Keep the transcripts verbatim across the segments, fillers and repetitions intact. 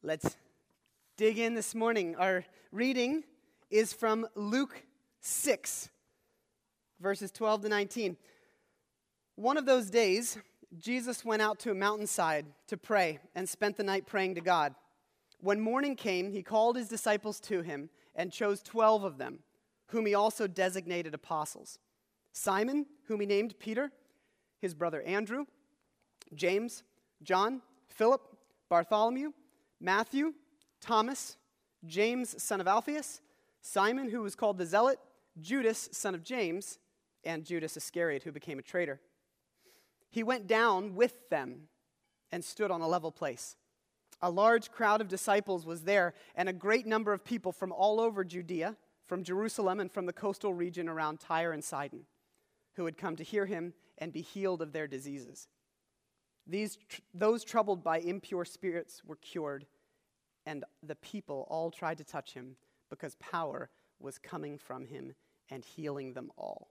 Let's dig in this morning. Our reading is from Luke six, verses twelve to nineteen. One of those days, Jesus went out to a mountainside to pray and spent the night praying to God. When morning came, he called his disciples to him and chose twelve of them, whom he also designated apostles. Simon, whom he named Peter, his brother Andrew, James, John, Philip, Bartholomew, Matthew, Thomas, James, son of Alphaeus, Simon, who was called the Zealot, Judas, son of James, and Judas Iscariot, who became a traitor. He went down with them and stood on a level place. A large crowd of disciples was there, and a great number of people from all over Judea, from Jerusalem and from the coastal region around Tyre and Sidon, who had come to hear him and be healed of their diseases. These, tr- those troubled by impure spirits were cured, and the people all tried to touch him because power was coming from him and healing them all.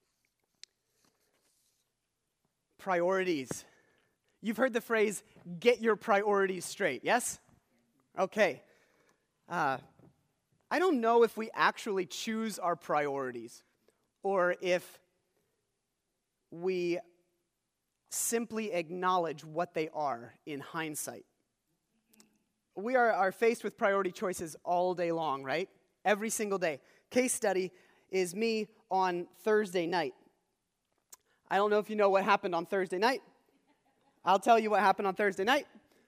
Priorities. You've heard the phrase, get your priorities straight, yes? Okay. Uh, I don't know if we actually choose our priorities or if we simply acknowledge what they are in hindsight. We are, are faced with priority choices all day long, right? Every single day. Case study is me on Thursday night. I don't know if you know what happened on Thursday night. I'll tell you what happened on Thursday night.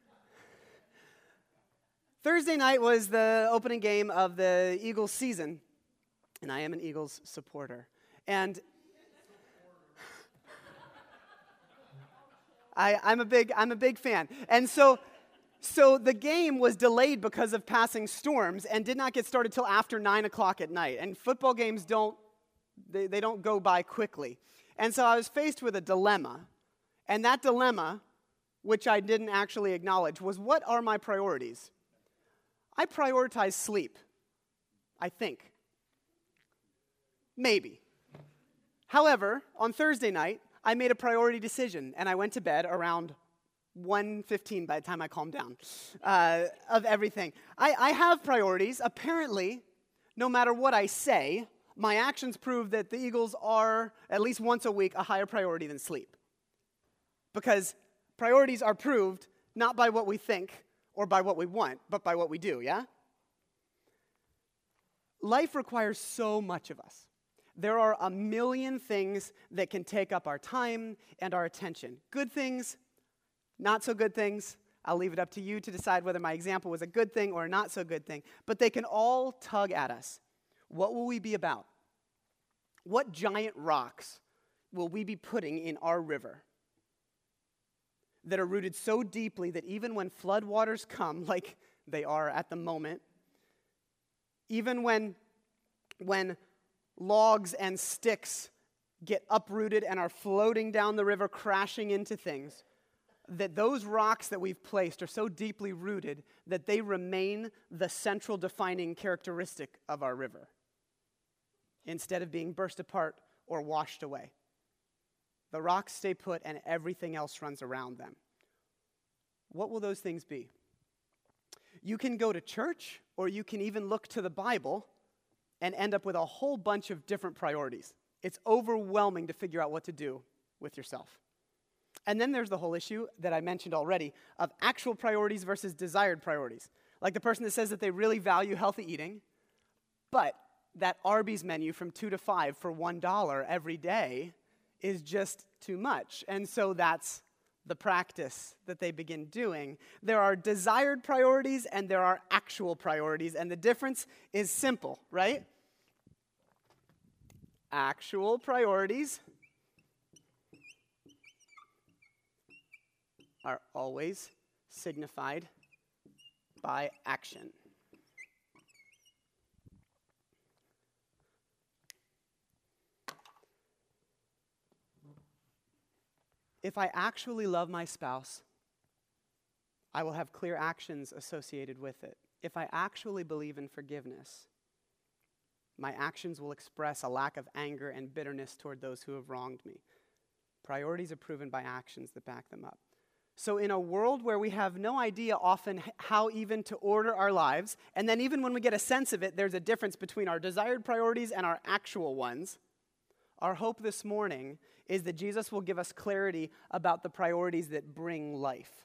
Thursday night was the opening game of the Eagles season, and I am an Eagles supporter. And I, I'm a big, I'm a big fan. And so, so the game was delayed because of passing storms and did not get started till after nine o'clock at night. And football games don't, they, they don't go by quickly. And so I was faced with a dilemma. And that dilemma, which I didn't actually acknowledge, was what are my priorities? I prioritize sleep, I think. Maybe. However, on Thursday night, I made a priority decision, and I went to bed around one fifteen by the time I calmed down uh, of everything. I, I have priorities. Apparently, no matter what I say, my actions prove that the Eagles are, at least once a week, a higher priority than sleep. Because priorities are proved not by what we think or by what we want, but by what we do, yeah? Life requires so much of us. There are a million things that can take up our time and our attention. Good things, not so good things. I'll leave it up to you to decide whether my example was a good thing or a not so good thing. But they can all tug at us. What will we be about? What giant rocks will we be putting in our river that are rooted so deeply that even when floodwaters come, like they are at the moment, even when, when logs and sticks get uprooted and are floating down the river, crashing into things, that those rocks that we've placed are so deeply rooted that they remain the central defining characteristic of our river, instead of being burst apart or washed away. The rocks stay put and everything else runs around them. What will those things be? You can go to church, or you can even look to the Bible and end up with a whole bunch of different priorities. It's overwhelming to figure out what to do with yourself. And then there's the whole issue that I mentioned already of actual priorities versus desired priorities. Like the person that says that they really value healthy eating, but that Arby's menu from two to five for one dollar every day is just too much. And so that's the practice that they begin doing. There are desired priorities and there are actual priorities, and the difference is simple, right? Actual priorities are always signified by action. If I actually love my spouse, I will have clear actions associated with it. If I actually believe in forgiveness, my actions will express a lack of anger and bitterness toward those who have wronged me. Priorities are proven by actions that back them up. So in a world where we have no idea often how even to order our lives, and then even when we get a sense of it, there's a difference between our desired priorities and our actual ones, our hope this morning is that Jesus will give us clarity about the priorities that bring life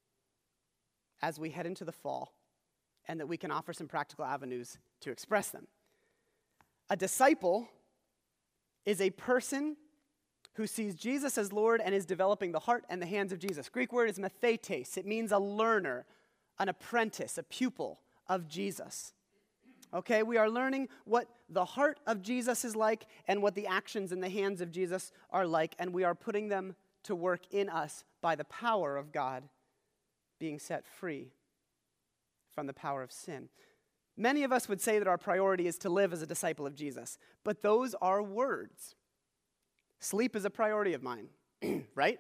as we head into the fall, and that we can offer some practical avenues to express them. A disciple is a person who sees Jesus as Lord and is developing the heart and the hands of Jesus. Greek word is mathetes. It means a learner, an apprentice, a pupil of Jesus. Okay, we are learning what the heart of Jesus is like and what the actions in the hands of Jesus are like, and we are putting them to work in us by the power of God, being set free from the power of sin. Many of us would say that our priority is to live as a disciple of Jesus, but those are words. Sleep is a priority of mine, right?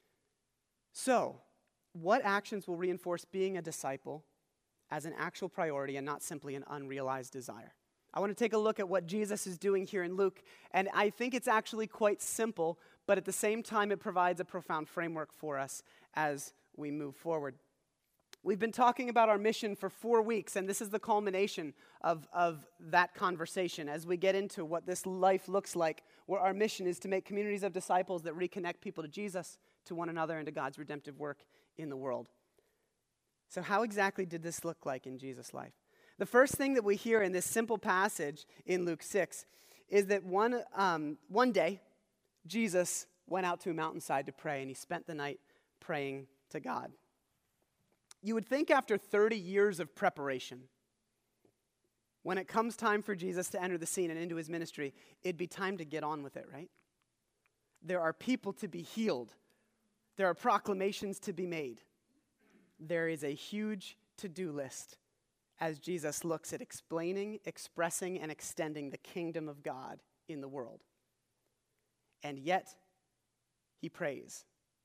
So, what actions will reinforce being a disciple as an actual priority and not simply an unrealized desire? I want to take a look at what Jesus is doing here in Luke, and I think it's actually quite simple, but at the same time it provides a profound framework for us as we move forward. We've been talking about our mission for four weeks, and this is the culmination of, of that conversation as we get into what this life looks like, where our mission is to make communities of disciples that reconnect people to Jesus, to one another, and to God's redemptive work in the world. So how exactly did this look like in Jesus' life? The first thing that we hear in this simple passage in Luke six is that one, um, one day, Jesus went out to a mountainside to pray, and he spent the night praying to God. You would think after thirty years of preparation, when it comes time for Jesus to enter the scene and into his ministry, it'd be time to get on with it, right? There are people to be healed. There are proclamations to be made. There is a huge to-do list as Jesus looks at explaining, expressing, and extending the kingdom of God in the world. And yet, he prays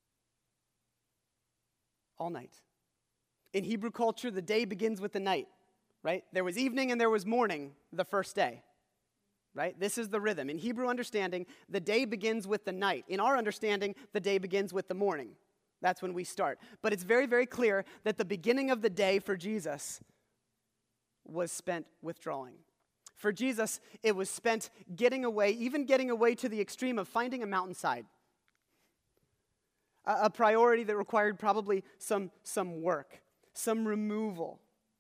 all night. In Hebrew culture, the day begins with the night, right? There was evening and there was morning the first day, right? This is the rhythm. In Hebrew understanding, the day begins with the night. In our understanding, the day begins with the morning. That's when we start. But it's very, very clear that the beginning of the day for Jesus was spent withdrawing. For Jesus, it was spent getting away, even getting away to the extreme of finding a mountainside. A, a priority that required probably some, some work. Some removal.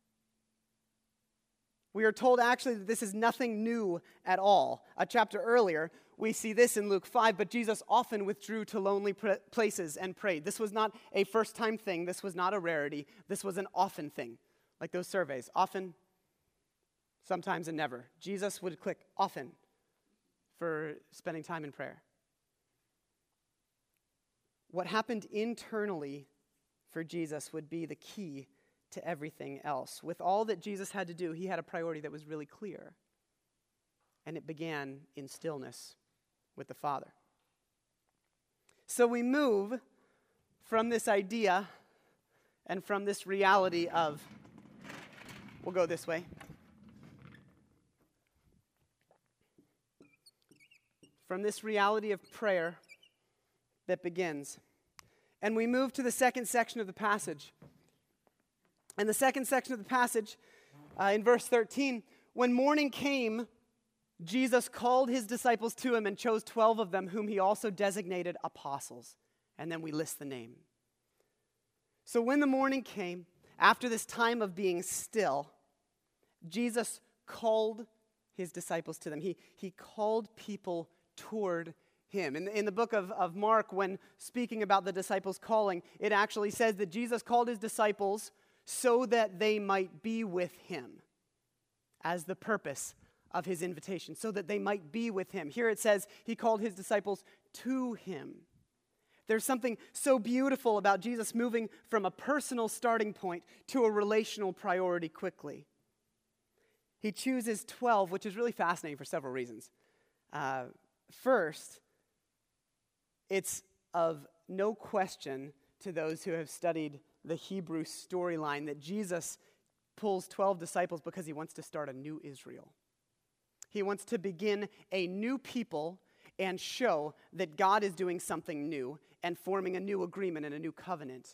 We are told actually that this is nothing new at all. A chapter earlier, we see this in Luke five, but Jesus often withdrew to lonely places and prayed. This was not a first-time thing. This was not a rarity. This was an often thing, like those surveys. Often, sometimes, and never. Jesus would click often for spending time in prayer. What happened internally for Jesus would be the key to everything else. With all that Jesus had to do, he had a priority that was really clear. And it began in stillness with the Father. So we move from this idea and from this reality of, we'll go this way. From this reality of prayer that begins. And we move to the second section of the passage. And the second section of the passage, uh, in verse thirteen, when morning came, Jesus called his disciples to him and chose twelve of them, whom he also designated apostles. And then we list the name. So when the morning came, after this time of being still, Jesus called his disciples to them. He, he called people toward him. In, in the book of, of Mark, when speaking about the disciples' calling, it actually says that Jesus called his disciples so that they might be with him as the purpose of his invitation, so that they might be with him. Here it says he called his disciples to him. There's something so beautiful about Jesus moving from a personal starting point to a relational priority quickly. He chooses twelve, which is really fascinating for several reasons. Uh, first, it's of no question to those who have studied the Hebrew storyline that Jesus pulls twelve disciples because he wants to start a new Israel. He wants to begin a new people and show that God is doing something new and forming a new agreement and a new covenant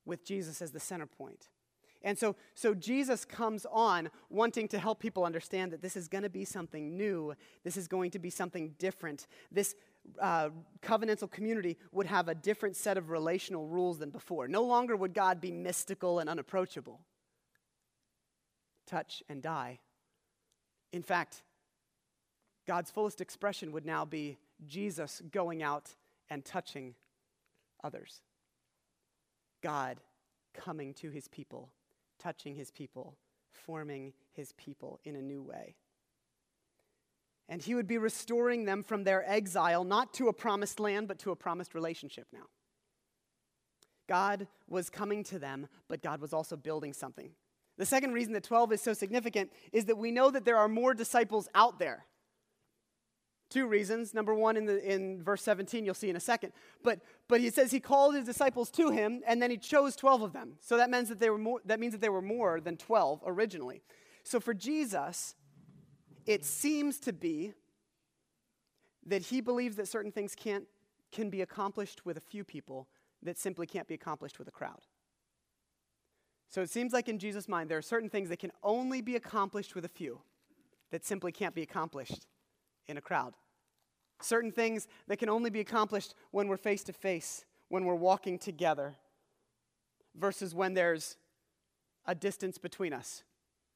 with Jesus as the center point. And so, so Jesus comes on wanting to help people understand that this is going to be something new. This is going to be something different. This uh, covenantal community would have a different set of relational rules than before. No longer would God be mystical and unapproachable. Touch and die. In fact, God's fullest expression would now be Jesus going out and touching others. God coming to his people, touching his people, forming his people in a new way. And he would be restoring them from their exile, not to a promised land, but to a promised relationship now. God was coming to them, but God was also building something. The second reason that twelve is so significant is that we know that there are more disciples out there. Two reasons. Number one, in the in verse seventeen, you'll see in a second. But but he says he called his disciples to him, and then he chose twelve of them. So that means that they were more. That means that they were more than twelve originally. So for Jesus, it seems to be that he believes that certain things can't can be accomplished with a few people that simply can't be accomplished with a crowd. So it seems like in Jesus' mind, there are certain things that can only be accomplished with a few that simply can't be accomplished in a crowd. Certain things that can only be accomplished when we're face to face, when we're walking together, versus when there's a distance between us.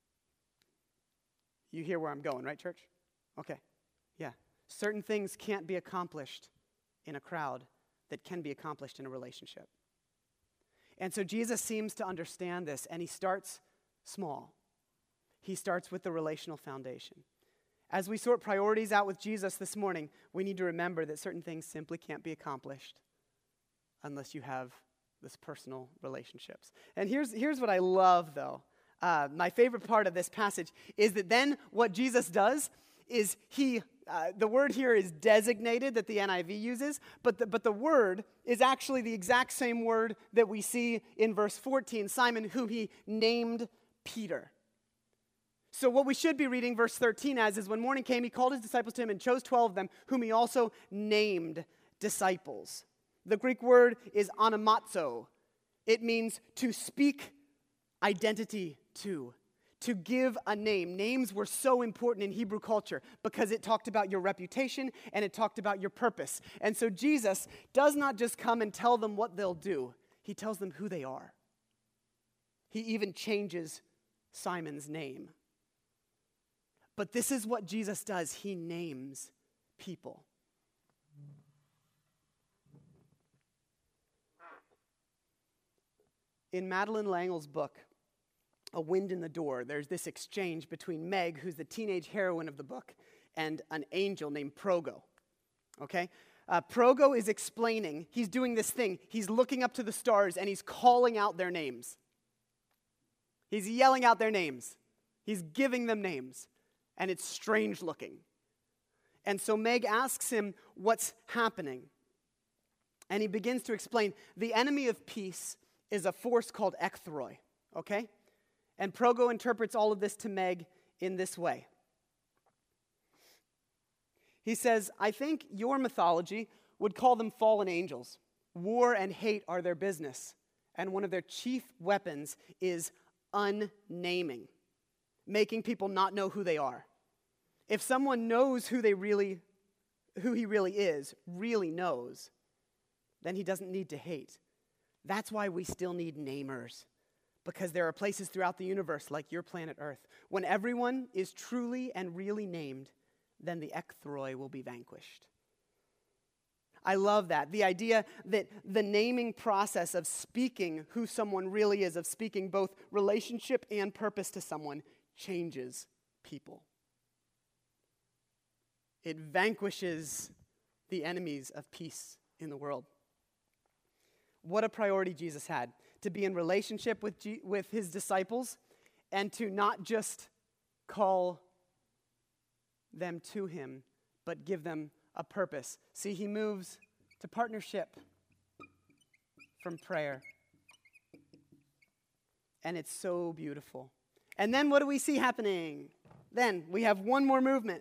You hear where I'm going, right, church? Okay, yeah. Certain things can't be accomplished in a crowd that can be accomplished in a relationship. And so Jesus seems to understand this, and he starts small. He starts with the relational foundation. As we sort priorities out with Jesus this morning, we need to remember that certain things simply can't be accomplished unless you have this personal relationships. And here's, here's what I love, though. Uh, my favorite part of this passage is that then what Jesus does is he, uh, the word here is designated that the N I V uses, but the, but the word is actually the exact same word that we see in verse fourteen, Simon, whom he named Peter. So what we should be reading verse thirteen as is, when morning came, he called his disciples to him and chose twelve of them, whom he also named disciples. The Greek word is onomazo. It means to speak identity to, to give a name. Names were so important in Hebrew culture because it talked about your reputation and it talked about your purpose. And so Jesus does not just come and tell them what they'll do. He tells them who they are. He even changes Simon's name. But this is what Jesus does. He names people. In Madeleine L'Engle's book, A Wind in the Door, there's this exchange between Meg, who's the teenage heroine of the book, and an angel named Progo. Okay? Uh, Progo is explaining, he's doing this thing. He's looking up to the stars and he's calling out their names. He's yelling out their names. He's giving them names. And it's strange looking. And so Meg asks him what's happening. And he begins to explain, the enemy of peace is a force called ekthroi, okay? And Progo interprets all of this to Meg in this way. He says, I think your mythology would call them fallen angels. War and hate are their business. And one of their chief weapons is unnaming, making people not know who they are. If someone knows who they really, who he really is, really knows, then he doesn't need to hate. That's why we still need namers, because there are places throughout the universe, like your planet Earth, when everyone is truly and really named, then the ekthroi will be vanquished. I love that. The idea that the naming process of speaking who someone really is, of speaking both relationship and purpose to someone, changes people. It vanquishes the enemies of peace in the world. What a priority Jesus had, to be in relationship with, G- with his disciples and to not just call them to him, but give them a purpose. See, he moves to partnership from prayer. And it's so beautiful. And then what do we see happening? Then we have one more movement.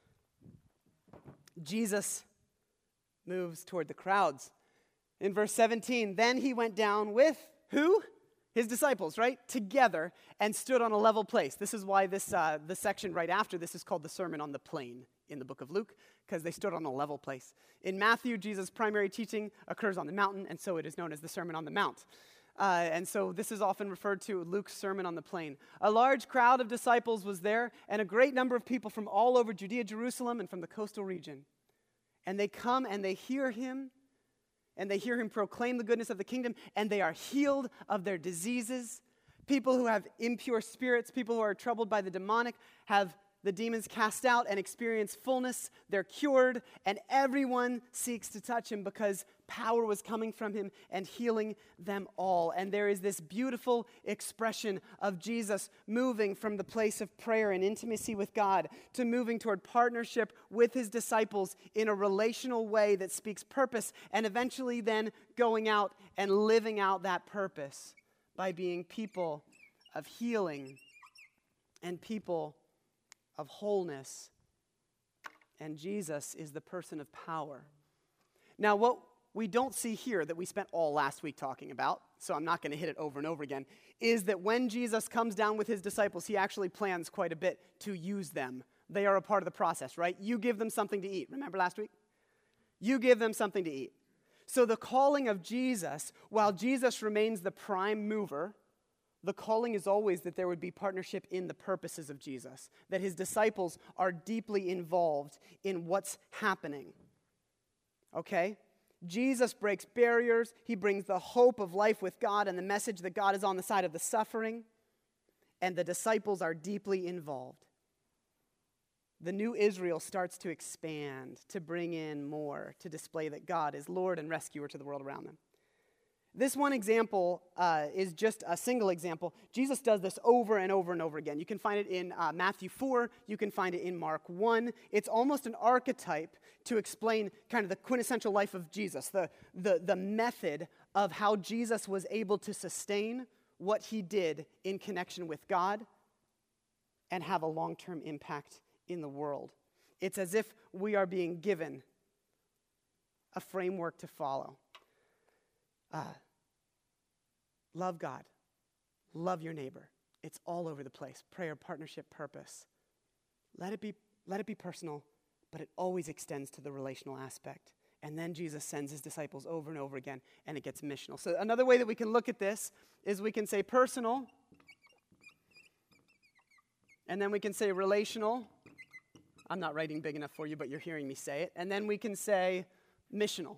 Jesus moves toward the crowds. In verse seventeen, then he went down with who? His disciples, right? Together and stood on a level place. This is why this uh, the section right after this is called the Sermon on the Plain in the book of Luke, because they stood on a level place. In Matthew, Jesus' primary teaching occurs on the mountain, and so it is known as the Sermon on the Mount. Uh, and so this is often referred to Luke's Sermon on the Plain. A large crowd of disciples was there, and a great number of people from all over Judea, Jerusalem, and from the coastal region. And they come and they hear him, and they hear him proclaim the goodness of the kingdom, and they are healed of their diseases. People who have impure spirits, people who are troubled by the demonic, have the demons cast out and experience fullness. They're cured, and everyone seeks to touch him because power was coming from him and healing them all. And there is this beautiful expression of Jesus moving from the place of prayer and intimacy with God to moving toward partnership with his disciples in a relational way that speaks purpose, and eventually then going out and living out that purpose by being people of healing and people of wholeness. And Jesus is the person of power. Now, what we don't see here that we spent all last week talking about, so I'm not going to hit it over and over again, is that when Jesus comes down with his disciples, he actually plans quite a bit to use them. They are a part of the process, right? You give them something to eat. Remember last week? You give them something to eat. So the calling of Jesus, while Jesus remains the prime mover, the calling is always that there would be partnership in the purposes of Jesus, that his disciples are deeply involved in what's happening. Okay? Jesus breaks barriers. He brings the hope of life with God and the message that God is on the side of the suffering, and the disciples are deeply involved. The new Israel starts to expand, to bring in more, to display that God is Lord and rescuer to the world around them. This one example uh, is just a single example. Jesus does this over and over and over again. You can find it in uh, Matthew four. You can find it in Mark one. It's almost an archetype to explain kind of the quintessential life of Jesus, the, the, the method of how Jesus was able to sustain what he did in connection with God and have a long-term impact in the world. It's as if we are being given a framework to follow. Uh, love God. Love your neighbor. It's all over the place. Prayer, partnership, purpose. Let it be, let it be personal, but it always extends to the relational aspect. And then Jesus sends his disciples over and over again, and it gets missional. So another way that we can look at this is we can say personal, and then we can say relational. I'm not writing big enough for you, but you're hearing me say it. And then we can say missional.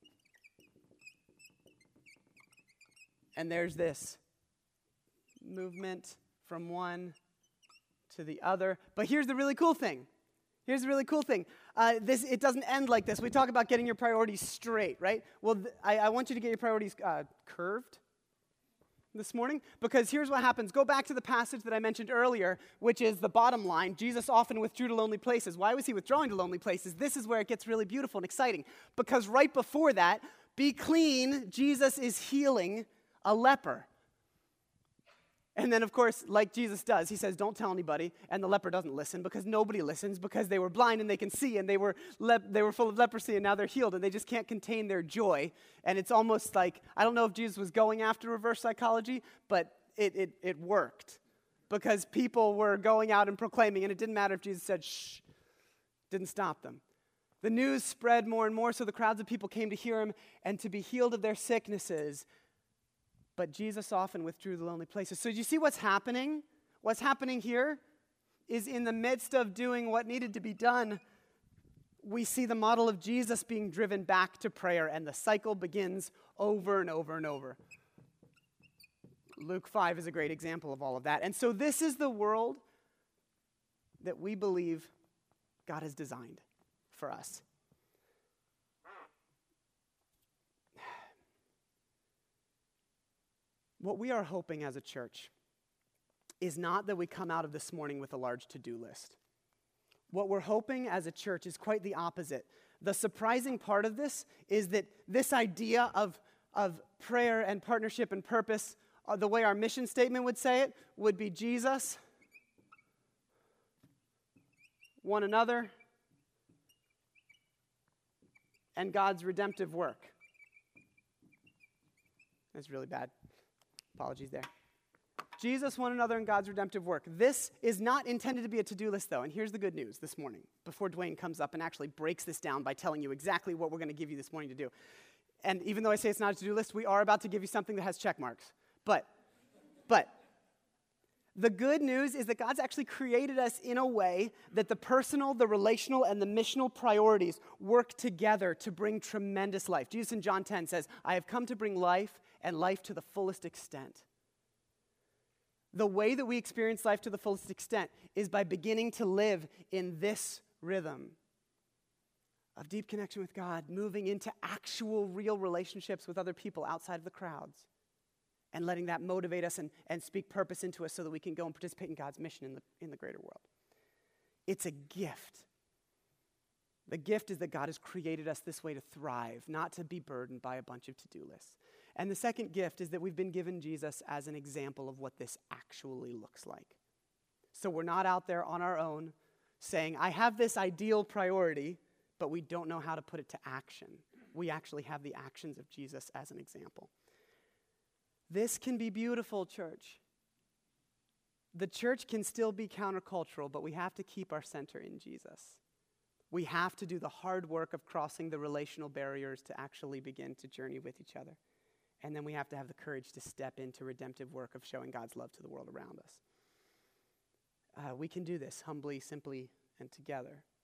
And there's this movement from one to the other. But here's the really cool thing. Here's the really cool thing. Uh, this it doesn't end like this. We talk about getting your priorities straight, right? Well, th- I, I want you to get your priorities uh, curved this morning, because here's what happens. Go back to the passage that I mentioned earlier, which is the bottom line. Jesus often withdrew to lonely places. Why was he withdrawing to lonely places? This is where it gets really beautiful and exciting, because right before that, be clean, Jesus is healing a leper. And then, of course, like Jesus does, he says, don't tell anybody. And the leper doesn't listen, because nobody listens, because they were blind and they can see, and they were le- they were full of leprosy, and now they're healed, and they just can't contain their joy. And it's almost like, I don't know if Jesus was going after reverse psychology, but it it, it worked, because people were going out and proclaiming, and it didn't matter if Jesus said, shh, didn't stop them. The news spread more and more, so the crowds of people came to hear him and to be healed of their sicknesses. But Jesus often withdrew to lonely places. So do you see what's happening? What's happening here is, in the midst of doing what needed to be done, we see the model of Jesus being driven back to prayer, and the cycle begins over and over and over. Luke five is a great example of all of that. And so this is the world that we believe God has designed for us. What we are hoping as a church is not that we come out of this morning with a large to-do list. What we're hoping as a church is quite the opposite. The surprising part of this is that this idea of, of prayer and partnership and purpose, uh, the way our mission statement would say it, would be Jesus, one another, and God's redemptive work. That's really bad. Apologies there. Jesus, one another, and God's redemptive work. This is not intended to be a to-do list, though, and here's the good news this morning, before Dwayne comes up and actually breaks this down by telling you exactly what we're going to give you this morning to do. And even though I say it's not a to-do list, we are about to give you something that has check marks. But, but, the good news is that God's actually created us in a way that the personal, the relational, and the missional priorities work together to bring tremendous life. Jesus in John ten says, I have come to bring life and life to the fullest extent. The way that we experience life to the fullest extent is by beginning to live in this rhythm of deep connection with God, moving into actual real relationships with other people outside of the crowds, and letting that motivate us and, and speak purpose into us so that we can go and participate in God's mission in the, in the greater world. It's a gift. The gift is that God has created us this way to thrive, not to be burdened by a bunch of to-do lists. And the second gift is that we've been given Jesus as an example of what this actually looks like. So we're not out there on our own saying, I have this ideal priority, but we don't know how to put it to action. We actually have the actions of Jesus as an example. This can be beautiful, church. The church can still be countercultural, but we have to keep our center in Jesus. We have to do the hard work of crossing the relational barriers to actually begin to journey with each other. And then we have to have the courage to step into redemptive work of showing God's love to the world around us. Uh, we can do this humbly, simply, and together.